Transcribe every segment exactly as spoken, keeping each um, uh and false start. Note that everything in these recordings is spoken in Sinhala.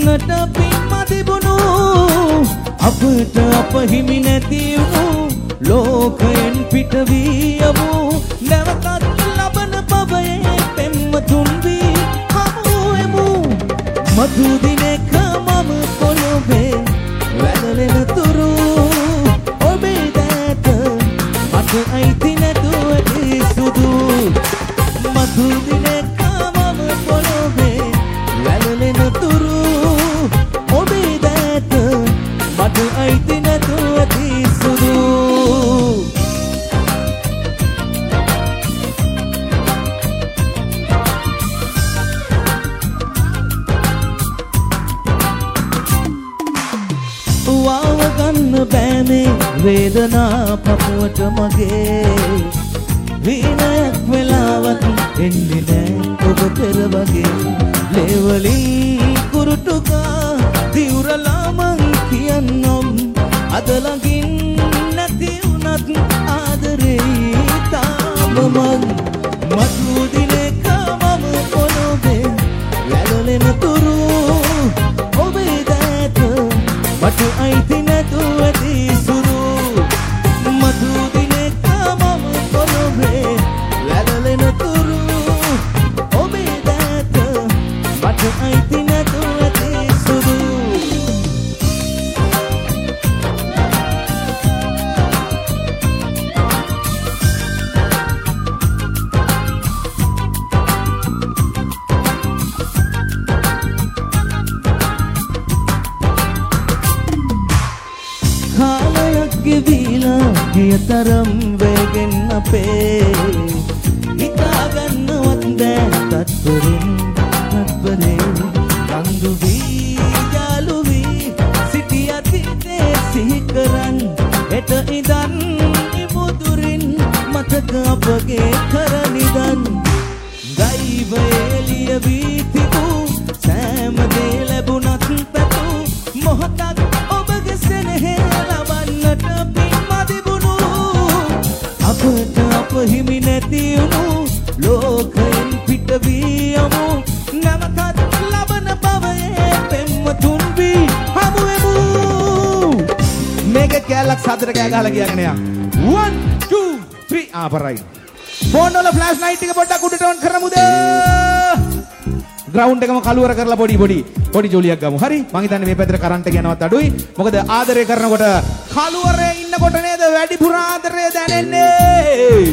ලබන්නට පින්ම තිබුණු අපට අප හිමි නැති වූ ලෝකයෙන් පිට වී යමු නැවතත් ලබන පවයේ පෙම්වතුන් වී හමු වෙමු මතු දිනක මම පොළොවේ වැළලෙන තුරු ඔබේ දැත මට අයිති නැතුව සුදු මතු දිනක මම පොළොවේ වැළලෙන තුරු ඔබේ දැත මට අයිති නැතුව සුදු වාව ගන්න බෑනේ වේදනා පපුවට මගේ විනයක් වෙලාවත් එන්නේ නෑ ඔබ පෙර වගේ ලේවලින් කුරුටුකා දිවුරලා මං කියන්නම් අද ළඟින් නැති වුණත් ආදරේ තාම මං මතු දිනක මම පොළොවේ වැළලෙන තුරු ඔබේ දැත මට අයිති නැතුව සුදු මතු දිනක මම පොළොවේ වැළලෙන තුරු ඔබේ දැත මට අයිති නැතුව සුදු කාලයක් ගෙවිලා ගිය තරම් වේගෙන් අපේ හිතා ගන්නවත් බෑ තත්පරෙන් තත්පරෙන් රංගු වී යාළු වී සිටි අතීතේ සිහි කරන් එත ඉඳන් ඉමුදුරින් මතක අපගේ කරනිදන් දෛවයේ එළිය වී තිබූ සෑම දේ ලැබුණත් පැතු මොහොතක් ඔබගේ සෙනෙහේ ලබන්නට පින්ම තිබුණු අපට අප හිමි නැති වුණු ලෝකයෙන් පිට වී යමු නැවතත් ලබන පවයේ පෙම්වතුන් වී හමු වෙමු මේක කැලක් සතර කෑ ගහලා කියන්න යා one two three ආපරයි ෆෝන් වල ෆ්ලෑෂ් ලයිට් එක පොඩ්ඩක් උඩට ඔන් කරමුද ග්‍රවුන්ඩ් එකම කළුවර කරලා පොඩි පොඩි පොඩි ජොලියක් ගමු. හරි? මං හිතන්නේ මේ පැත්තට කරන්ට් එක යනවත් අඩුයි. මොකද ආදරය කරනකොට කළුවරේ ඉන්නකොට නේද වැඩිපුර ආදරය දැනෙන්නේ.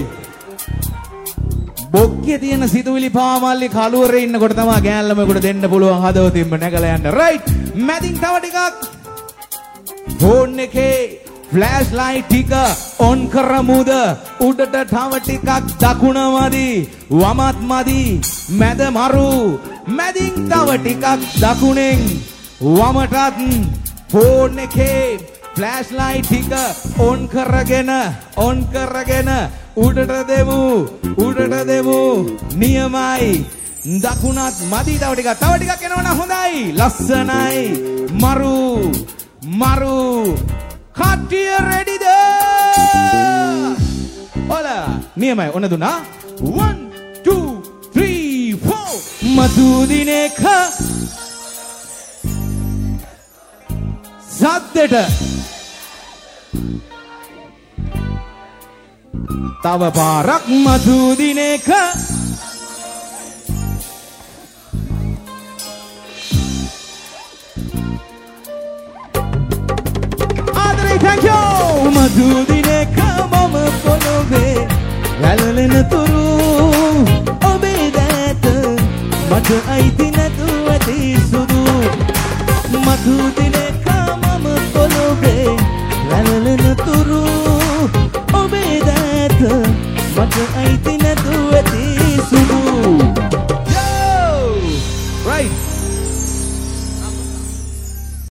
බොක්කේ තියෙන සිතුවිලි පාමල්ලි කළුවරේ ඉන්නකොට තමයි ගෑල්ලමෙකුට දෙන්න පුළුවන් හදවතින්ම නැගලා යන්න. රයිට්? මැදින් තව ටිකක් ෆෝන් එකේ ෆ්ලෑෂ් ලයිට් ටික ඔන් කරමුද? උඩට තව ටිකක් දකුණ මදි වමත් මදි මැද මරු මැදින් තව ටිකක් දකුණෙන් වමටත් ෆෝන් එකේ ෆ්ලෑෂ් ලයිට් ටික ඔන් කරගෙන ඔන් කරගෙන උඩට දෙමු උඩට දෙමු නියමයි දකුණත් මදි තව ටිකක් තව ටිකක් එනවනම් හොඳයි ලස්සනයි මරු මරු කට්ටිය රෙඩිද? ඔලා නියමයි ඔන්න දුන්නා one two three four මතු දිනක සද්දෙට තව පාරක් මතු දිනක thank you මතු දිනක මම පොළොවේ වැළලෙන තුරු ඔබේ දැත මට අයිති නැතුව සුදු මතු දින